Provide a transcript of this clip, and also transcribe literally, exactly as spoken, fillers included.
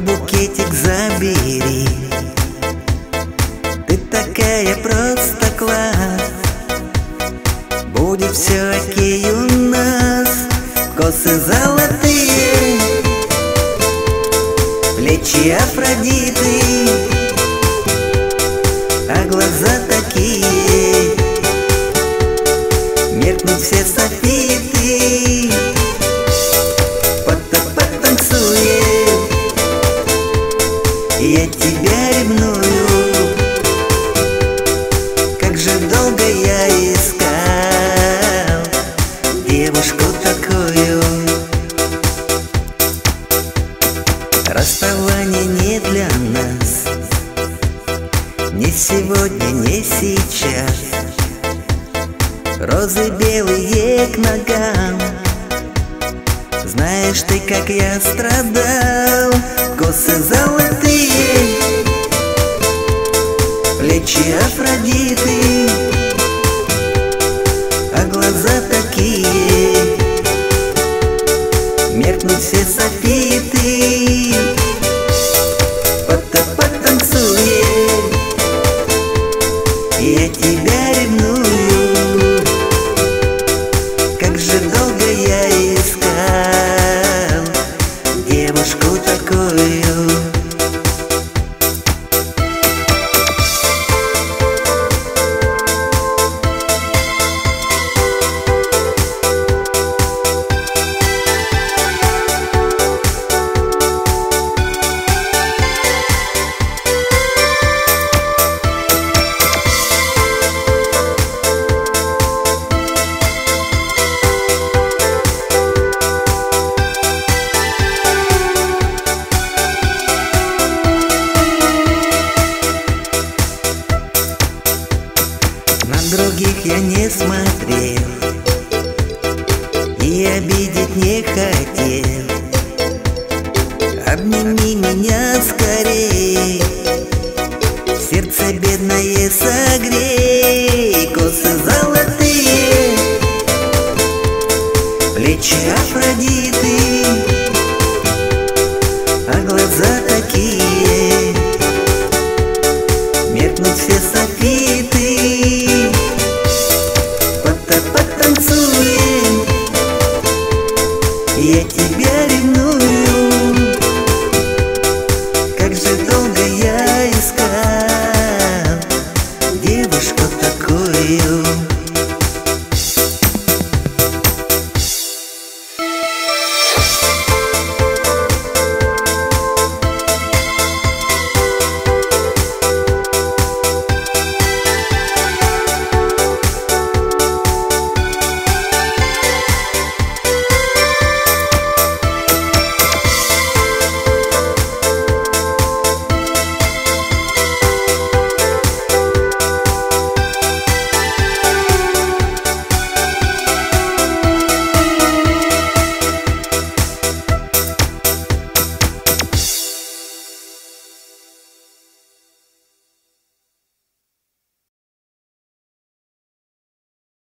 букетик забери. Ты такая просто класс. Будет все окей у нас. Косы золотые, плечи Афродиты, а глаза такие, меркнут все софиты. Потанцуем, я тебя ревную. Как же долго я искал девушку такую. Расставание не для нас, не сегодня, не сейчас. Розы белые к ногам. Знаешь ты, как я страдал. Косы золотые, плечи Афродиты, а глаза такие, меркнут все софиты. Потанцуем, я тебя ревную. Как же долго я искал девушку такую. На других я не смотрел и обидеть не хотел. Обними меня скорей, сердце бедное согрей. Косы золотые, плечи Афродиты,